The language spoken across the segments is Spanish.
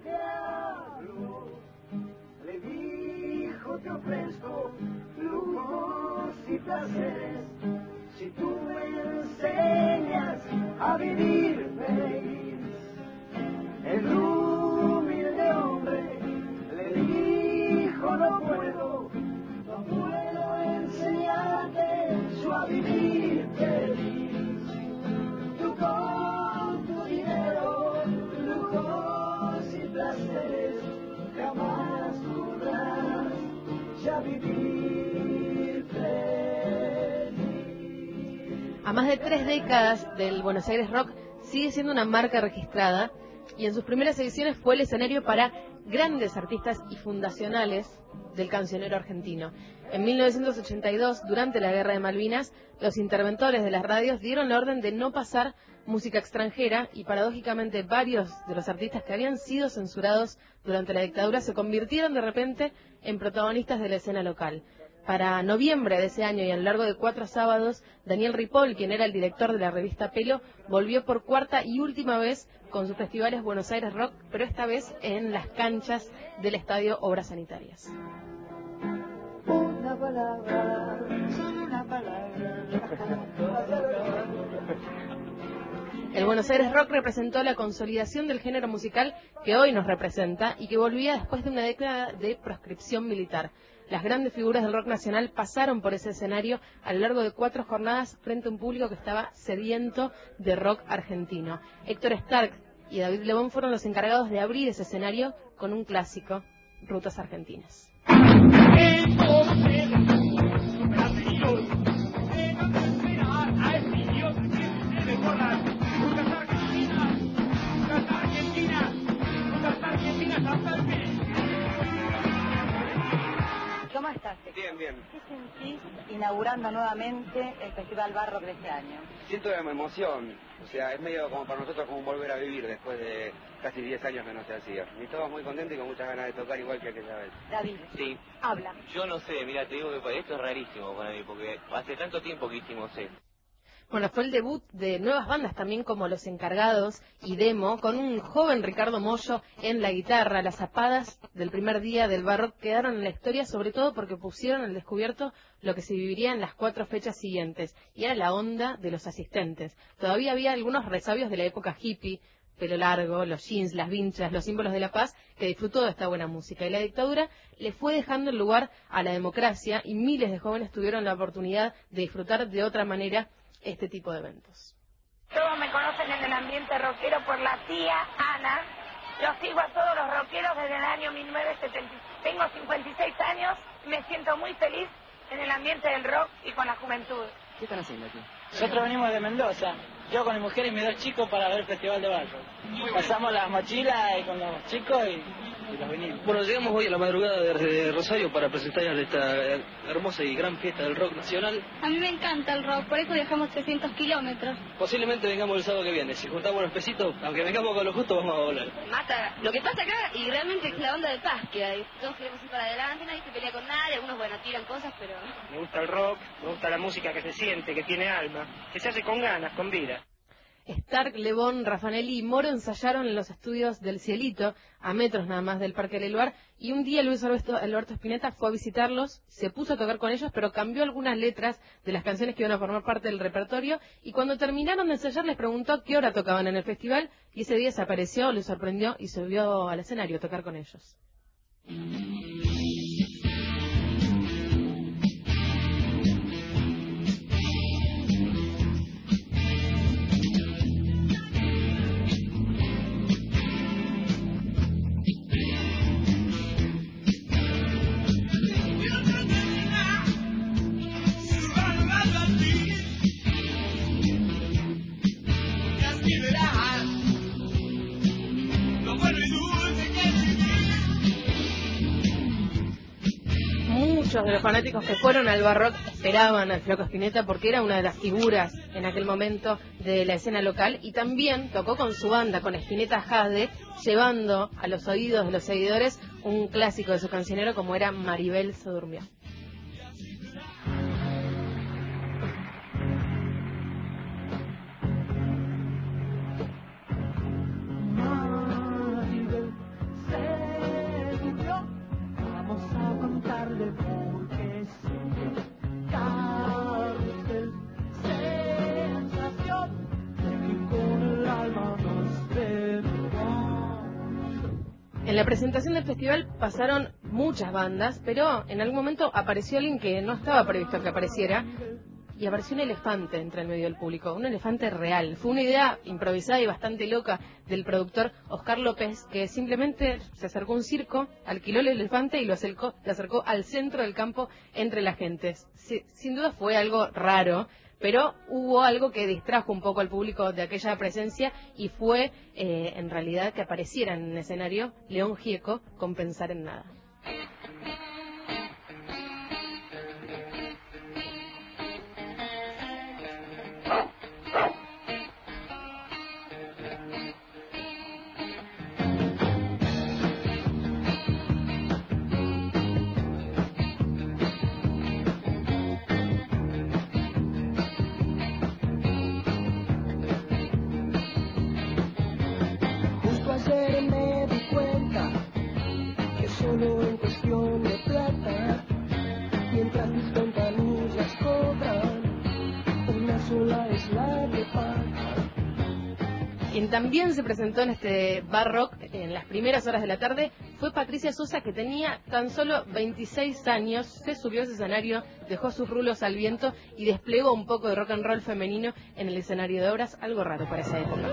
te hablo, le dijo te ofrezco lujos y placeres, si tú me enseñas a vivir feliz. El humilde hombre le dijo no puedo enseñarte yo a vivir feliz. Tú con tu dinero, lujos y placeres, jamás podrás ya vivir feliz. A más de 3 décadas del Buenos Aires Rock sigue siendo una marca registrada y en sus primeras ediciones fue el escenario para grandes artistas y fundacionales del cancionero argentino. En 1982, durante la Guerra de Malvinas, los interventores de las radios dieron la orden de no pasar música extranjera y paradójicamente varios de los artistas que habían sido censurados durante la dictadura se convirtieron de repente en protagonistas de la escena local. Para noviembre de ese año y a lo largo de 4 sábados, Daniel Ripoll, quien era el director de la revista Pelo, volvió por cuarta y última vez con sus festivales Buenos Aires Rock, pero esta vez en las canchas del Estadio Obras Sanitarias. Una palabra, solo una palabra. El Buenos Aires Rock representó la consolidación del género musical que hoy nos representa y que volvía después de una década de proscripción militar. Las grandes figuras del rock nacional pasaron por ese escenario a lo largo de 4 jornadas frente a un público que estaba sediento de rock argentino. Héctor Stark y David Lebón fueron los encargados de abrir ese escenario con un clásico, Rutas Argentinas. ¿Cómo estás? Bien, bien. ¿Qué sentís inaugurando nuevamente el Festival Barrock de este año? Siento una emoción, o sea, es medio como para nosotros como volver a vivir después de casi 10 años que no se hacía. Y estamos muy contentos y con muchas ganas de tocar igual que aquella vez. David, Sí. habla. Yo no sé, mira, te digo que esto es rarísimo para mí, porque hace tanto tiempo que hicimos esto. Bueno, fue el debut de nuevas bandas también como Los Encargados y Demo, con un joven Ricardo Mollo en la guitarra. Las zapadas del primer día del Barrock quedaron en la historia, sobre todo porque pusieron al descubierto lo que se viviría en las 4 fechas siguientes, y era la onda de los asistentes. Todavía había algunos resabios de la época hippie, pelo largo, los jeans, las vinchas, los símbolos de la paz, que disfrutó de esta buena música. Y la dictadura le fue dejando el lugar a la democracia y miles de jóvenes tuvieron la oportunidad de disfrutar de otra manera este tipo de eventos. Todos me conocen en el ambiente rockero por la tía Ana. Yo sigo a todos los rockeros desde el año 1970. Tengo 56 años, me siento muy feliz en el ambiente del rock y con la juventud. ¿Qué están haciendo aquí? Nosotros venimos de Mendoza, yo con mi mujer y mis 2 chicos para ver el Festival de Barrock. Pasamos las mochilas y con los chicos y los vinimos. Bueno, llegamos hoy a la madrugada de Rosario para presentarles esta hermosa y gran fiesta del rock nacional. A mí me encanta el rock, por eso viajamos 300 kilómetros. Posiblemente vengamos el sábado que viene. Si juntamos unos pesitos, aunque vengamos con lo justo, vamos a volar. Mata lo que pasa acá y realmente es la onda de paz que hay. Todos queremos ir para adelante, nadie se pelea con nadie, algunos bueno tiran cosas, pero... Me gusta el rock, me gusta la música que se siente, que tiene alma, que se hace con ganas, con vida. Stark, Lebón, Raffanelli y Moro ensayaron en los estudios del Cielito, a metros nada más del Parque del Luar, y un día Luis Alberto Spinetta fue a visitarlos, se puso a tocar con ellos, pero cambió algunas letras de las canciones que iban a formar parte del repertorio, y cuando terminaron de ensayar les preguntó qué hora tocaban en el festival, y ese día se apareció, les sorprendió y subió al escenario a tocar con ellos. Muchos de los fanáticos que fueron al Barrock esperaban al Flaco Spinetta porque era una de las figuras en aquel momento de la escena local, y también tocó con su banda, con Spinetta Jade, llevando a los oídos de los seguidores un clásico de su cancionero como era Maribel se durmió. Maribel En la presentación del festival pasaron muchas bandas, pero en algún momento apareció alguien que no estaba previsto que apareciera, y apareció un elefante entre el medio del público, un elefante real. Fue una idea improvisada y bastante loca del productor Oscar López, que simplemente se acercó a un circo, alquiló el elefante y lo acercó al centro del campo entre la gente. Sin duda fue algo raro, pero hubo algo que distrajo un poco al público de aquella presencia y fue en realidad que apareciera en el escenario León Gieco con Pensar en Nada. Quien también se presentó en este bar rock en las primeras horas de la tarde fue Patricia Sosa, que tenía tan solo 26 años, se subió a ese escenario, dejó sus rulos al viento y desplegó un poco de rock and roll femenino en el escenario de obras, algo raro para esa época.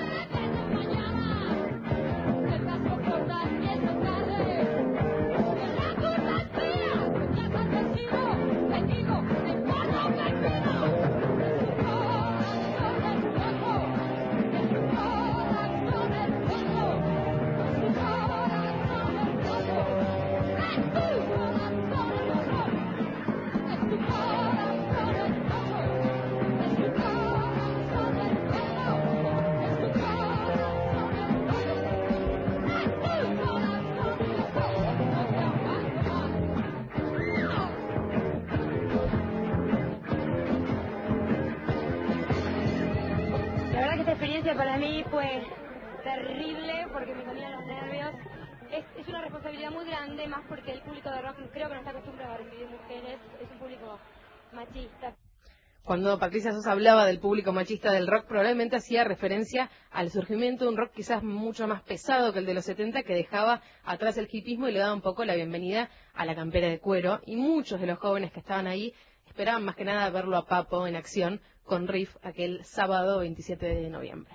Para mí fue terrible porque me ponían los nervios. Es una responsabilidad muy grande, más porque el público de rock creo que no está acostumbrado a recibir mujeres, es un público machista. Cuando Patricia Sosa hablaba del público machista del rock, probablemente hacía referencia al surgimiento de un rock quizás mucho más pesado que el de los 70, que dejaba atrás el hipismo y le daba un poco la bienvenida a la campera de cuero. Y muchos de los jóvenes que estaban ahí esperaban más que nada verlo a Papo en acción con Riff aquel sábado 27 de noviembre.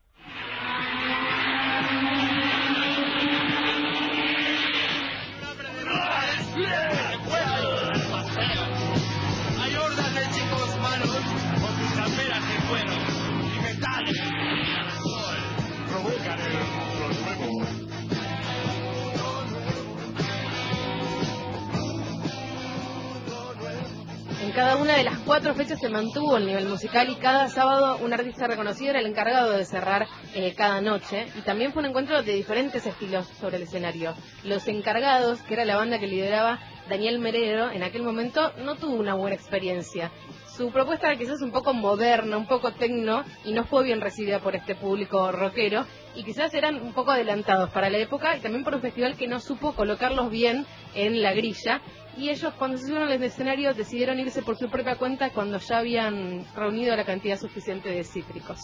Hay hordas de chicos malos con sus camperas de cuero y metales y alcohol provocan el mundo nuevo. En cada una de las 4 fechas se mantuvo el nivel musical y cada sábado un artista reconocido era el encargado de cerrar cada noche. Y también fue un encuentro de diferentes estilos sobre el escenario. Los Encargados, que era la banda que lideraba Daniel Merero, en aquel momento no tuvo una buena experiencia. Su propuesta era quizás un poco moderna, un poco tecno, y no fue bien recibida por este público rockero. Y quizás eran un poco adelantados para la época y también por un festival que no supo colocarlos bien en la grilla. Y ellos, cuando se subieron al escenario, decidieron irse por su propia cuenta cuando ya habían reunido la cantidad suficiente de cítricos.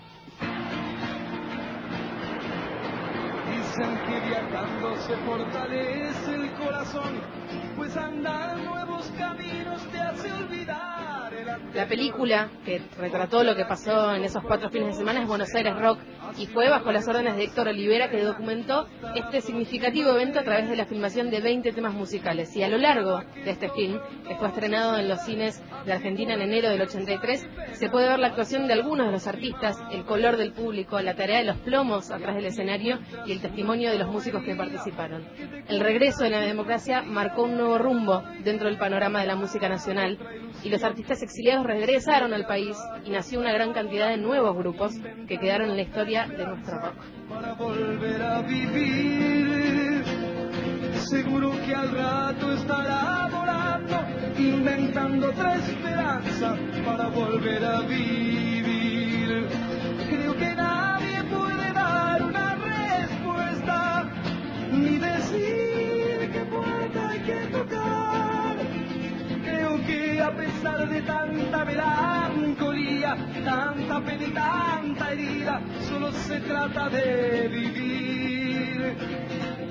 Dicen que viajando se fortalece el corazón, pues andar nuevos caminos te hace olvidar el anterior. La película que retrató lo que pasó en esos 4 fines de semana es Buenos Aires Rock y fue bajo las órdenes de Héctor Olivera, que documentó este significativo evento a través de la filmación de 20 temas musicales. Y a lo largo de este film, que fue estrenado en los cines de Argentina en enero del 83, se puede ver la actuación de algunos de los artistas, el color del público, la tarea de los plomos atrás del escenario y el testimonio de los músicos que participaron. El regreso de la democracia marcó un nuevo rumbo dentro del panorama de la música nacional y los artistas exiliados regresaron al país y nació una gran cantidad de nuevos grupos que quedaron en la historia de nuestro rock. Para volver a vivir, seguro que al rato estará volando, inventando otra esperanza para volver a vivir. Creo que nadie puede dar una respuesta, ni decir qué puerta hay que tocar. Creo que a pesar de tanta melancolía, tanta pena y tanta herida, solo se trata de vivir.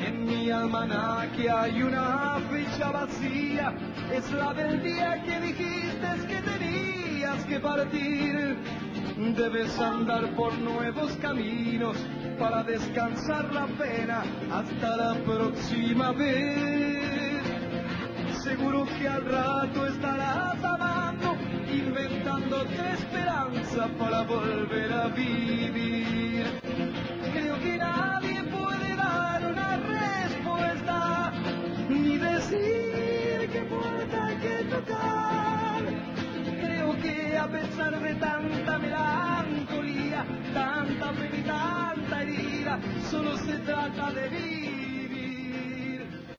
mi almanaque hay una fecha vacía, es la del día que dijiste que tenías que partir. Debes andar por nuevos caminos para descansar la pena hasta la próxima vez. Seguro que al rato estarás amando, inventándote esperanza para volver a vivir. Creo que nadie puede dar una respuesta, ni decir qué puerta hay que tocar. Creo que a pesar de tanta melancolía, tanta pena y tanta herida, solo se trata de vivir.